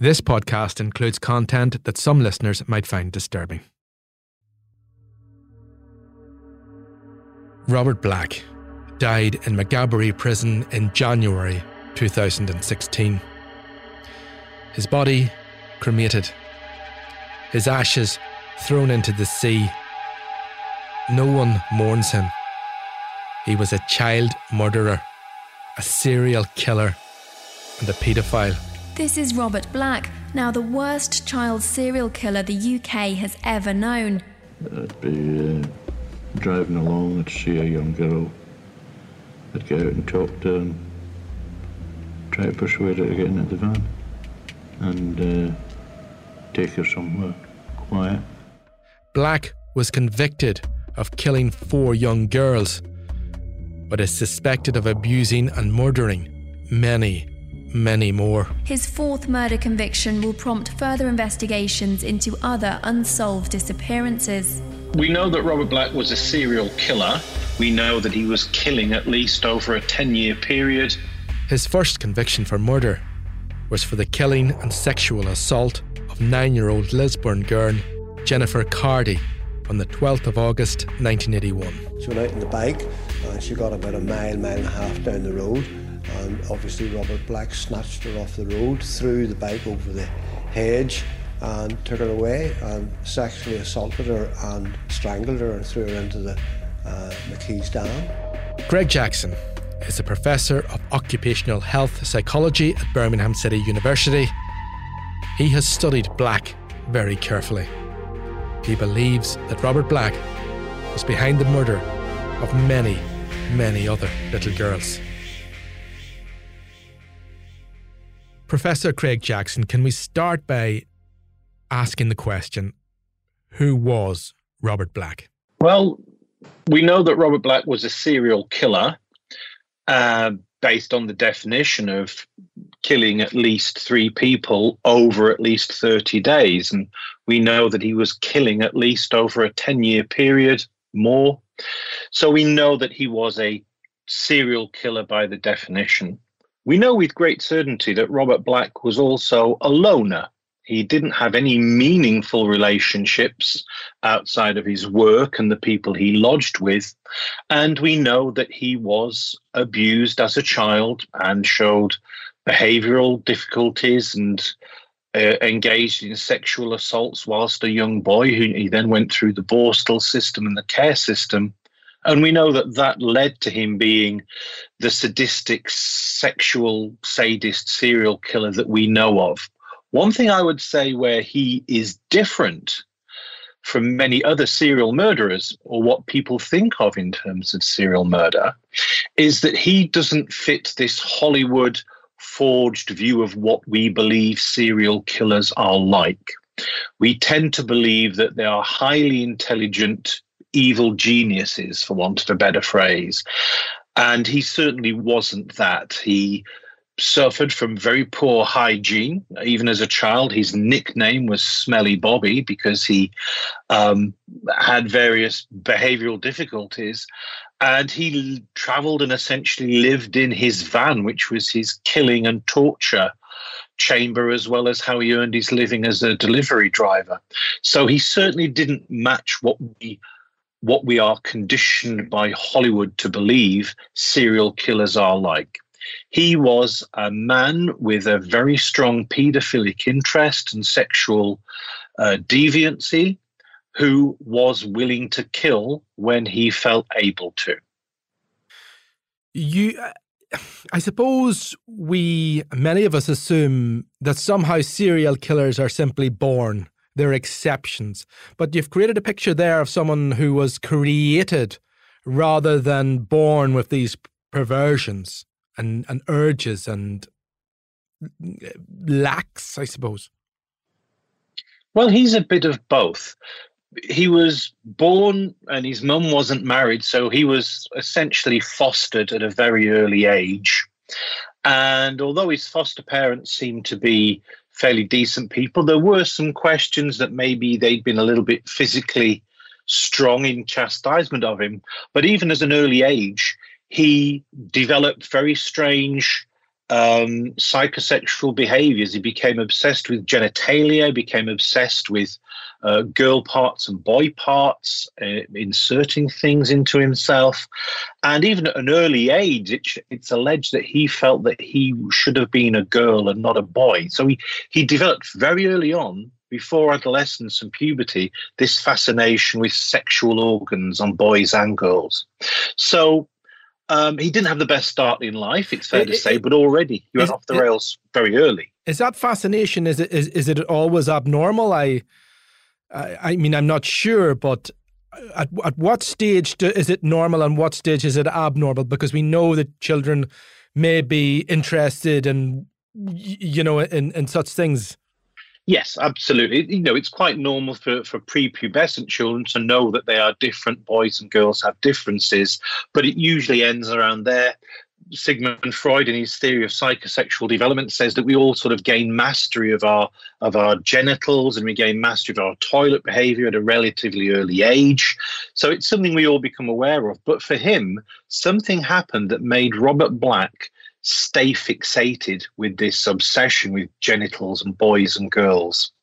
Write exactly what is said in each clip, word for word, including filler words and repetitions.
This podcast includes content that some listeners might find disturbing. Robert Black died in Maghaberry Prison in January two thousand sixteen. His body cremated, his ashes thrown into the sea. No one mourns him. He was a child murderer, a serial killer, and a paedophile. This is Robert Black, now the worst child serial killer the U K has ever known. I'd be uh, driving along, I'd see a young girl, I'd go out and talk to her and try to persuade her to get into the van and uh, take her somewhere quiet. Black was convicted of killing four young girls, but is suspected of abusing and murdering many, many more. His fourth murder conviction will prompt further investigations into other unsolved disappearances. We know that Robert Black was a serial killer. We know that he was killing at least over a ten-year period. His first conviction for murder was for the killing and sexual assault of nine-year-old Lisburn girl Jennifer Cardy on the twelfth of August nineteen eighty-one. She went out on the bike and she got about a mile, mile and a half down the road, and obviously Robert Black snatched her off the road, threw the bike over the hedge and took her away and sexually assaulted her and strangled her and threw her into the uh, McKees Dam. Greg Jackson is a professor of occupational health psychology at Birmingham City University. He has studied Black very carefully. He believes that Robert Black was behind the murder of many, many other little girls. Professor Craig Jackson, can we start by asking the question, who was Robert Black? Well, we know that Robert Black was a serial killer uh, based on the definition of killing at least three people over at least thirty days. And we know that he was killing at least over a ten-year period, more. So we know that he was a serial killer by the definition. We know with great certainty that Robert Black was also a loner. He didn't have any meaningful relationships outside of his work and the people he lodged with. And we know that he was abused as a child and showed behavioural difficulties and uh, engaged in sexual assaults whilst a young boy, who he then went through the Borstal system and the care system. And we know that that led to him being the sadistic, sexual, sadist serial killer that we know of. One thing I would say where he is different from many other serial murderers, or what people think of in terms of serial murder, is that he doesn't fit this Hollywood forged view of what we believe serial killers are like. We tend to believe that they are highly intelligent, evil geniuses, for want of a better phrase. And he certainly wasn't that. He suffered from very poor hygiene. Even as a child, his nickname was Smelly Bobby because he um, had various behavioural difficulties. And he travelled and essentially lived in his van, which was his killing and torture chamber, as well as how he earned his living as a delivery driver. So he certainly didn't match what we what we are conditioned by Hollywood to believe serial killers are like. He was a man with a very strong paedophilic interest and sexual uh, deviancy, who was willing to kill when he felt able to. You, I suppose we, many of us assume that somehow serial killers are simply born. They're exceptions. But you've created a picture there of someone who was created rather than born with these perversions and, and urges and lacks, I suppose. Well, he's a bit of both. He was born and his mum wasn't married, so he was essentially fostered at a very early age. And although his foster parents seemed to be fairly decent people, there were some questions that maybe they'd been a little bit physically strong in chastisement of him. But even as an early age, he developed very strange um, psychosexual behaviors. He became obsessed with genitalia, became obsessed with uh, girl parts and boy parts, uh, inserting things into himself. And even at an early age, it, it's alleged that he felt that he should have been a girl and not a boy. So he, he developed very early on, before adolescence and puberty, this fascination with sexual organs on boys and girls. So um, he didn't have the best start in life, it's fair it, to say, it, but already he went off the it, rails very early. Is that fascination, is it, is, is it always abnormal? I, I I mean, I'm not sure, but at, at what stage do, is it normal and what stage is it abnormal? Because we know that children may be interested in, you know, in, in such things. Yes, absolutely. You know, it's quite normal for, for prepubescent children to know that they are different. Boys and girls have differences, but it usually ends around there. Sigmund Freud, in his theory of psychosexual development, says that we all sort of gain mastery of our of our genitals and we gain mastery of our toilet behavior at a relatively early age. So it's something we all become aware of. But for him, something happened that made Robert Black stay fixated with this obsession with genitals and boys and girls.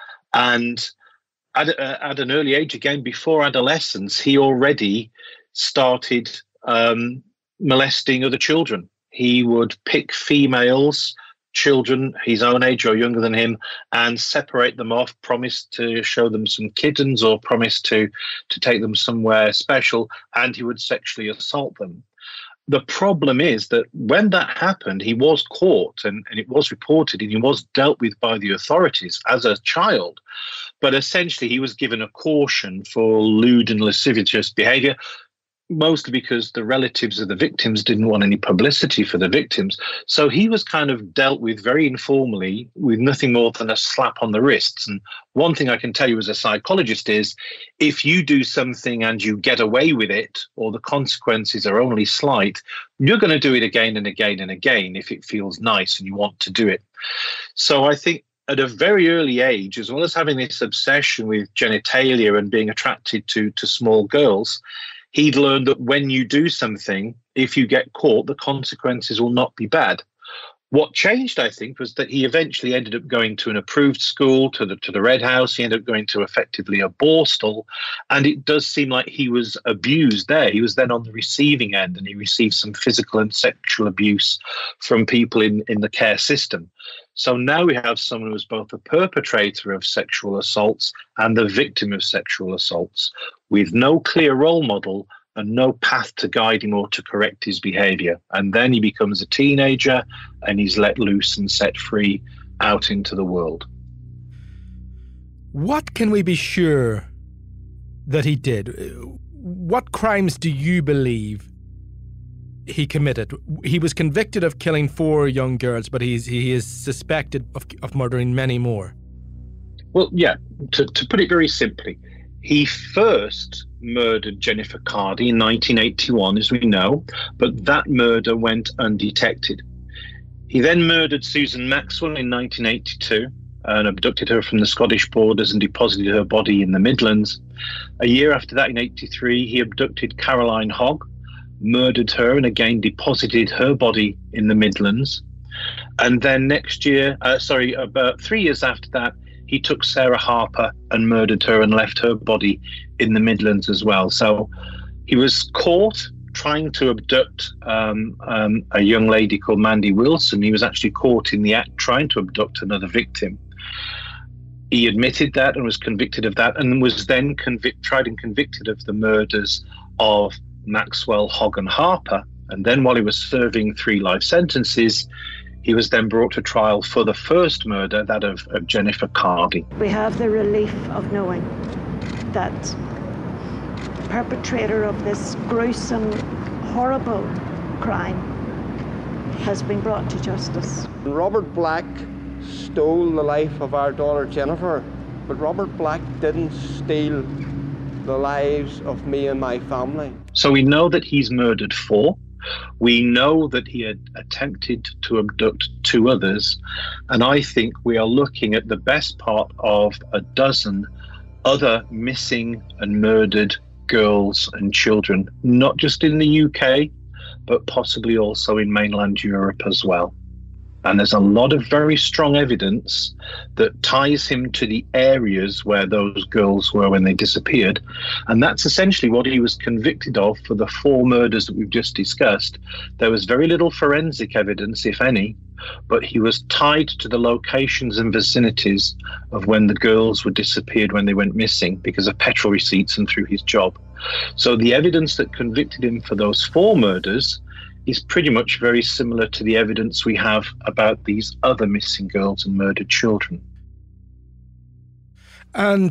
And at, uh, at an early age, again, before adolescence, he already started um, molesting other children. He would pick females, children his own age or younger than him, and separate them off, promise to show them some kittens or promise to, to take them somewhere special, and he would sexually assault them. The problem is that when that happened, he was caught and, and it was reported and he was dealt with by the authorities as a child. But essentially, he was given a caution for lewd and lascivious behavior, mostly because the relatives of the victims didn't want any publicity for the victims. So he was kind of dealt with very informally with nothing more than a slap on the wrists. And one thing I can tell you as a psychologist is if you do something and you get away with it or the consequences are only slight, you're going to do it again and again and again if it feels nice and you want to do it. So I think at a very early age, as well as having this obsession with genitalia and being attracted to, to small girls, he'd learned that when you do something, if you get caught, the consequences will not be bad. What changed, I think, was that he eventually ended up going to an approved school, to the to the Red House. He ended up going to effectively a Borstal. And it does seem like he was abused there. He was then on the receiving end and he received some physical and sexual abuse from people in, in the care system. So now we have someone who was both the perpetrator of sexual assaults and the victim of sexual assaults with no clear role model and no path to guide him or to correct his behaviour. And then he becomes a teenager and he's let loose and set free out into the world. What can we be sure that he did? What crimes do you believe he committed? He was convicted of killing four young girls, but he's he is suspected of, of murdering many more. Well, yeah, to, to put it very simply, he first murdered Jennifer Cardy in nineteen eighty-one, as we know, but that murder went undetected. He then murdered Susan Maxwell in nineteen eighty-two and abducted her from the Scottish borders and deposited her body in the Midlands. A year after that, in eighty-three, he abducted Caroline Hogg, murdered her and again deposited her body in the Midlands. And then next year, uh, sorry, about three years after that, he took Sarah Harper and murdered her and left her body in the Midlands as well. So he was caught trying to abduct um, um, a young lady called Mandy Wilson. He was actually caught in the act trying to abduct another victim. He admitted that and was convicted of that and was then convict- tried and convicted of the murders of Maxwell, Hogg and Harper. And then while he was serving three life sentences, he was then brought to trial for the first murder, that of, of Jennifer Cardy. We have the relief of knowing that the perpetrator of this gruesome, horrible crime has been brought to justice. Robert Black stole the life of our daughter Jennifer, but Robert Black didn't steal the lives of me and my family. So we know that he's murdered four. We know that he had attempted to abduct two others, and I think we are looking at the best part of a dozen other missing and murdered girls and children, not just in the U K, but possibly also in mainland Europe as well. And there's a lot of very strong evidence that ties him to the areas where those girls were when they disappeared. And that's essentially what he was convicted of for the four murders that we've just discussed. There was very little forensic evidence, if any, but he was tied to the locations and vicinities of when the girls were disappeared when they went missing because of petrol receipts and through his job. So the evidence that convicted him for those four murders is pretty much very similar to the evidence we have about these other missing girls and murdered children. And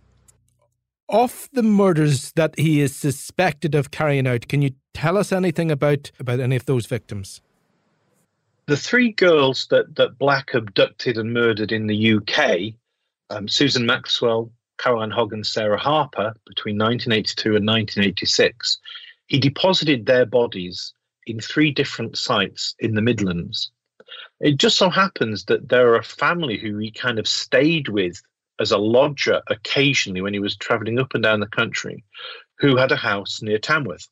of the murders that he is suspected of carrying out, can you tell us anything about, about any of those victims? The three girls that, that Black abducted and murdered in the U K, um, Susan Maxwell, Caroline Hogg and Sarah Harper, between nineteen eighty-two and nineteen eighty-six, he deposited their bodies in three different sites in the Midlands. It just so happens that there are a family who he kind of stayed with as a lodger occasionally when he was travelling up and down the country, who had a house near Tamworth.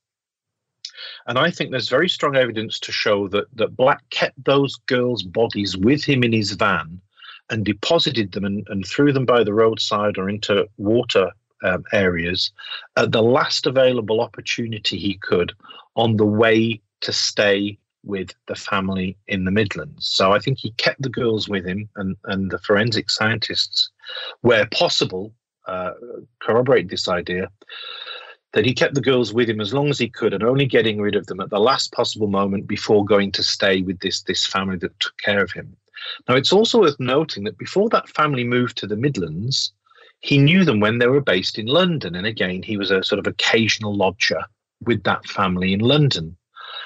And I think there's very strong evidence to show that, that Black kept those girls' bodies with him in his van and deposited them and, and threw them by the roadside or into water um, areas at the last available opportunity he could on the way to stay with the family in the Midlands. So I think he kept the girls with him, and, and the forensic scientists, where possible, uh, corroborate this idea, that he kept the girls with him as long as he could and only getting rid of them at the last possible moment before going to stay with this, this family that took care of him. Now, it's also worth noting that before that family moved to the Midlands, he knew them when they were based in London. And again, he was a sort of occasional lodger with that family in London.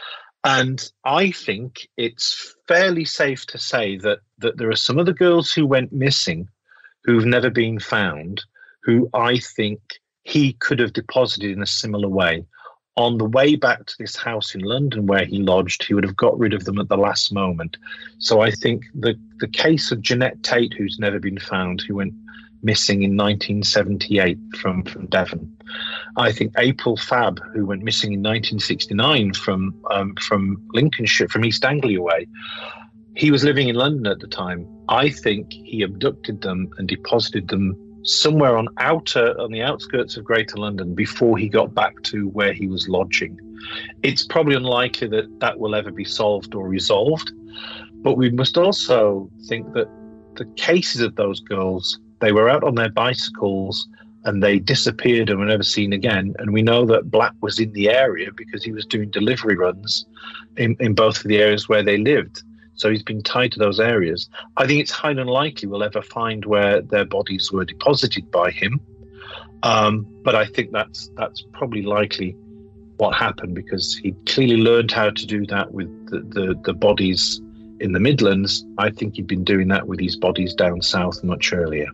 And I think it's fairly safe to say that, that there are some of the girls who went missing who've never been found, who I think he could have deposited in a similar way. On the way back to this house in London where he lodged, he would have got rid of them at the last moment. So I think the, the case of Jeanette Tate, who's never been found, who went missing in nineteen seventy-eight from, from Devon. I think April Fabb, who went missing in nineteen sixty-nine from um, from Lincolnshire, from East Anglia way. He was living in London at the time. I think he abducted them and deposited them somewhere on outer on the outskirts of Greater London before he got back to where he was lodging. It's probably unlikely that that will ever be solved or resolved, but we must also think that the cases of those girls, they were out on their bicycles and they disappeared and were never seen again. And we know that Black was in the area because he was doing delivery runs in, in both of the areas where they lived. So he's been tied to those areas. I think it's highly unlikely we'll ever find where their bodies were deposited by him. Um, but I think that's that's probably likely what happened, because he clearly learned how to do that with the, the, the bodies in the Midlands. I think he'd been doing that with his bodies down south much earlier.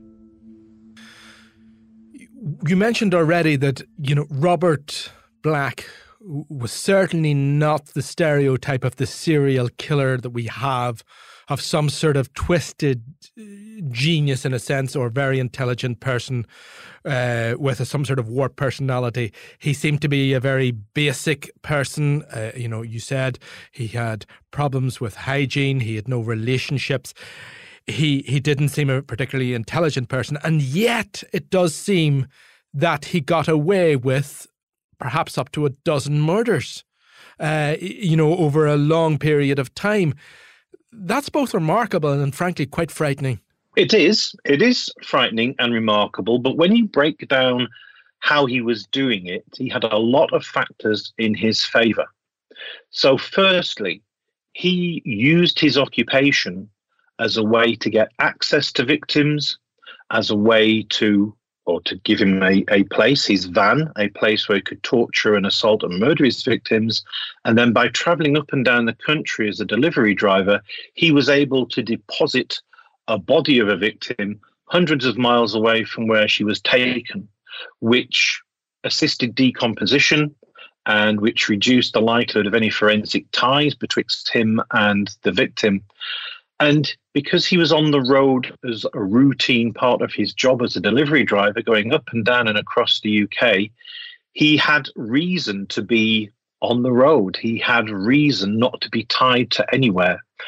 You mentioned already that, you know, Robert Black was certainly not the stereotype of the serial killer that we have, of some sort of twisted genius in a sense, or very intelligent person uh, with a, some sort of warped personality. He seemed to be a very basic person. Uh, you know, you said he had problems with hygiene. He had no relationships. He he didn't seem a particularly intelligent person. And yet it does seem that he got away with perhaps up to a dozen murders, uh, you know, over a long period of time. That's both remarkable and frankly quite frightening. It is. It is frightening and remarkable. But when you break down how he was doing it, he had a lot of factors in his favour. So firstly, he used his occupation as a way to get access to victims, as a way to, or to give him a, a place, his van, a place where he could torture and assault and murder his victims. And then by travelling up and down the country as a delivery driver, he was able to deposit a body of a victim hundreds of miles away from where she was taken, which assisted decomposition and which reduced the likelihood of any forensic ties betwixt him and the victim. And because he was on the road as a routine part of his job as a delivery driver, going up and down and across the U K, he had reason to be on the road. He had reason not to be tied to anywhere.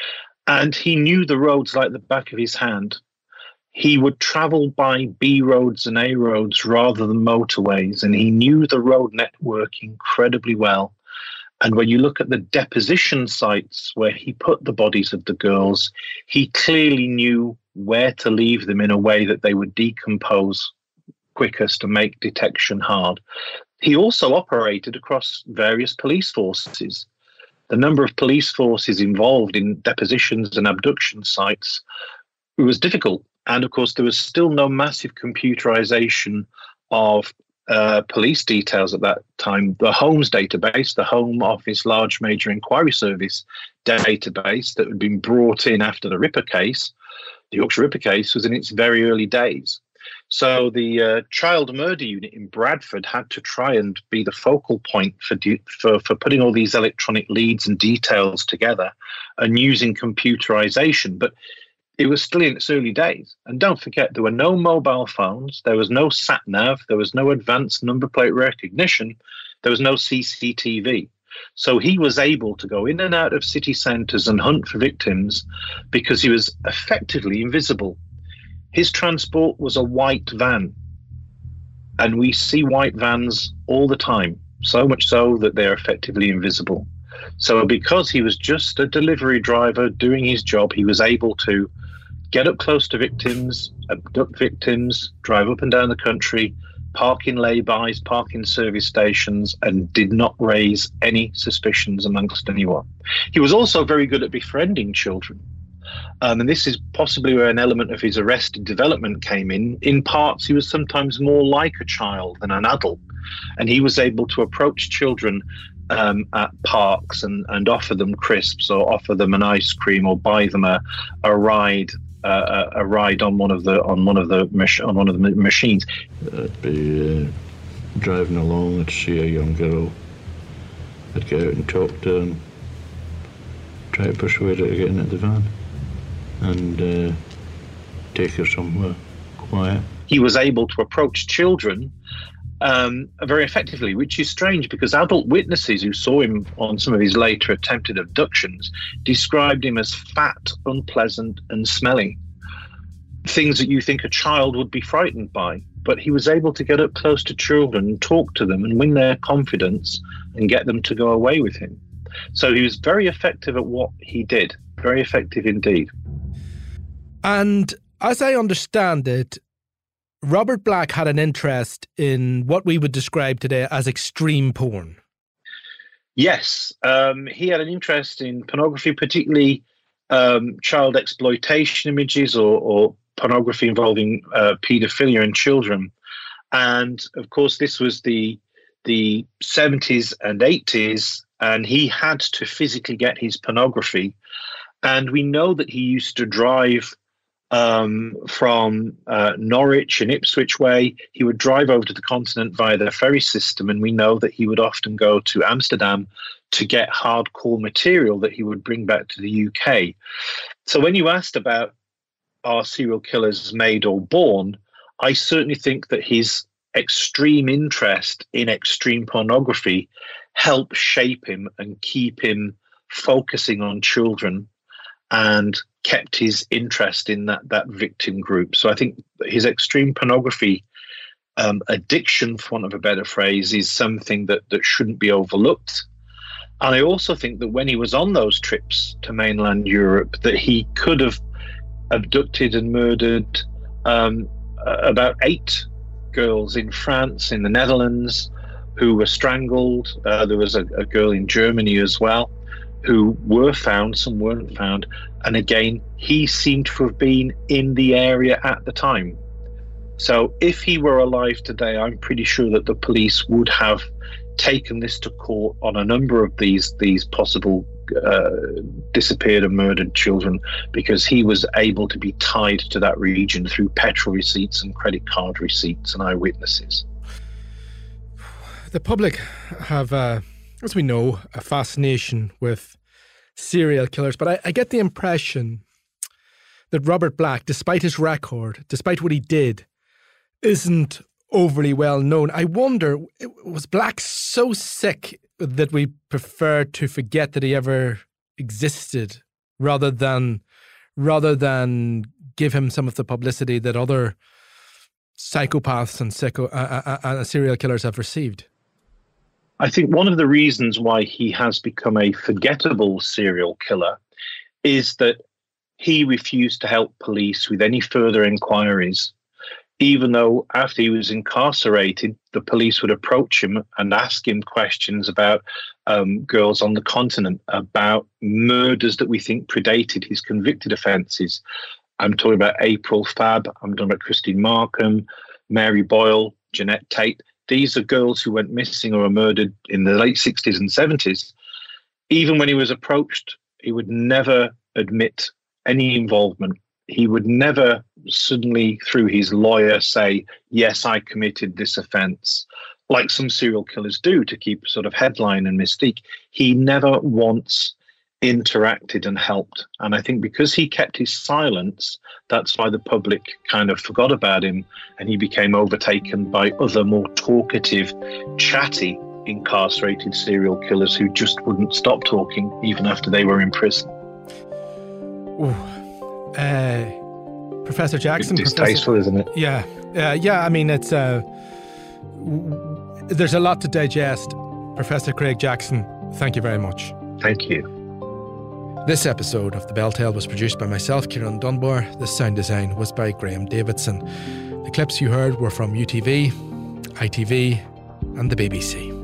And he knew the roads like the back of his hand. He would travel by B roads and A roads rather than motorways, and he knew the road network incredibly well. And when you look at the deposition sites where he put the bodies of the girls, he clearly knew where to leave them in a way that they would decompose quickest and make detection hard. He also operated across various police forces. The number of police forces involved in depositions and abduction sites was difficult. And of course, there was still no massive computerization of uh, police details at that time. The Holmes database, the Home Office Large Major Inquiry Service database that had been brought in after the Ripper case, the Yorkshire Ripper case, was in its very early days. So the uh, child murder unit in Bradford had to try and be the focal point for, de- for for putting all these electronic leads and details together and using computerization. But it was still in its early days. And don't forget, there were no mobile phones, there was no sat-nav, there was no advanced number plate recognition, there was no C C T V. So he was able to go in and out of city centres and hunt for victims because he was effectively invisible. His transport was a white van, and we see white vans all the time, so much so that they're effectively invisible. So because he was just a delivery driver doing his job, he was able to get up close to victims, abduct victims, drive up and down the country, park in lay-bys, park in service stations, and did not raise any suspicions amongst anyone. He was also very good at befriending children. Um, and this is possibly where an element of his arrested development came in. In parts, he was sometimes more like a child than an adult. And he was able to approach children um, at parks and, and offer them crisps or offer them an ice cream or buy them a, a ride uh, a ride on one of the on one of the mach- on one of the machines. I'd be uh, driving along, I'd see a young girl, I'd get out and talk to her and try to persuade her to get into the van and uh, take her somewhere quiet. He was able to approach children um, very effectively, which is strange because adult witnesses who saw him on some of his later attempted abductions described him as fat, unpleasant, and smelly. Things that you think a child would be frightened by. But he was able to get up close to children and talk to them and win their confidence and get them to go away with him. So he was very effective at what he did, very effective indeed. And as I understand it, Robert Black had an interest in what we would describe today as extreme porn. Yes, um, he had an interest in pornography, particularly um, child exploitation images or, or pornography involving uh, paedophilia in children. And of course, this was the the seventies and eighties, and he had to physically get his pornography. And we know that he used to drive um, from uh, Norwich and Ipswich way. He would drive over to the continent via the ferry system, and we know that he would often go to Amsterdam to get hardcore material that he would bring back to the U K. So when you asked about are serial killers made or born, I certainly think that his extreme interest in extreme pornography helped shape him and keep him focusing on children and kept his interest in that, that victim group. So I think his extreme pornography um, addiction, for want of a better phrase, is something that, that shouldn't be overlooked. And I also think that when he was on those trips to mainland Europe, that he could have abducted and murdered um, about eight girls in France, in the Netherlands, who were strangled. Uh, there was a, a girl in Germany as well who were found, some weren't found. And again, he seemed to have been in the area at the time. So if he were alive today, I'm pretty sure that the police would have taken this to court on a number of these these possible uh, disappeared and murdered children, because he was able to be tied to that region through petrol receipts and credit card receipts and eyewitnesses. The public have, uh, as we know, a fascination with serial killers, but I, I get the impression that Robert Black, despite his record, despite what he did, isn't overly well known. I wonder, was Black so sick that we prefer to forget that he ever existed rather than rather than give him some of the publicity that other psychopaths and psycho, uh, uh, uh, serial killers have received? I think one of the reasons why he has become a forgettable serial killer is that he refused to help police with any further inquiries, even though after he was incarcerated, the police would approach him and ask him questions about um, girls on the continent, about murders that we think predated his convicted offences. I'm talking about April Fabb, I'm talking about Christine Markham, Mary Boyle, Jeanette Tate. These are girls who went missing or were murdered in the late sixties and seventies. Even when he was approached, he would never admit any involvement. He would never suddenly, through his lawyer, say, yes, I committed this offence, like some serial killers do to keep a sort of headline and mystique. He never once interacted and helped. And I think because he kept his silence, that's why the public kind of forgot about him, and he became overtaken by other more talkative, chatty, incarcerated serial killers who just wouldn't stop talking even after they were in prison. Ooh. Uh, Professor Jackson. It's distasteful, Professor, isn't it? Yeah. Uh, yeah, I mean, it's uh, w- there's a lot to digest. Professor Craig Jackson, thank you very much. Thank you. This episode of The Bell Tale was produced by myself, Kieran Dunbar. The sound design was by Graham Davidson. The clips you heard were from U T V, I T V and the B B C.